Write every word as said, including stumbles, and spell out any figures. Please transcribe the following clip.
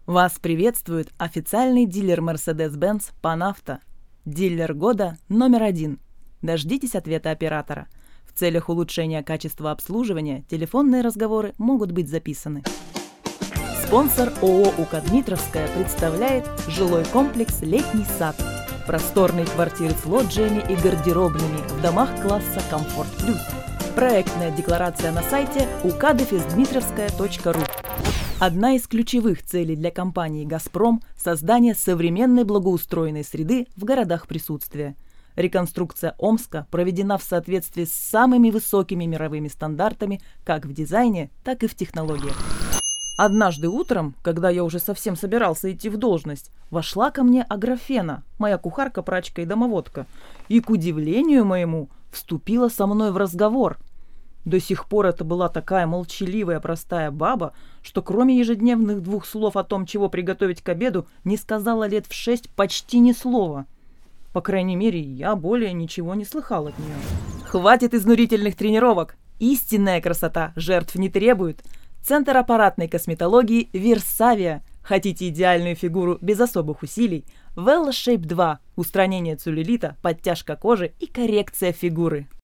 Вас приветствует официальный дилер Mercedes-Benz Panavto. Дилер года номер один. Дождитесь ответа оператора. В целях улучшения качества обслуживания телефонные разговоры могут быть записаны. Спонсор ООО «УК Дмитровская» представляет жилой комплекс «Летний сад». Просторные квартиры с лоджиями и гардеробными в домах класса «Комфорт Плюс». Проектная декларация на сайте у ка дефис дмитровская точка ру. Одна из ключевых целей для компании «Газпром» – создание современной благоустроенной среды в городах присутствия. Реконструкция Омска проведена в соответствии с самыми высокими мировыми стандартами как в дизайне, так и в технологиях. Однажды утром, когда я уже совсем собирался идти в должность, вошла ко мне Аграфена, моя кухарка, прачка и домоводка, и, к удивлению моему, вступила со мной в разговор. До сих пор это была такая молчаливая простая баба, что кроме ежедневных двух слов о том, чего приготовить к обеду, не сказала лет в шесть почти ни слова. По крайней мере, я более ничего не слыхал от нее. Хватит изнурительных тренировок! Истинная красота жертв не требует. Центр аппаратной косметологии Версавия. Хотите идеальную фигуру без особых усилий? Вэлла Шейп два. Устранение целлюлита, подтяжка кожи и коррекция фигуры.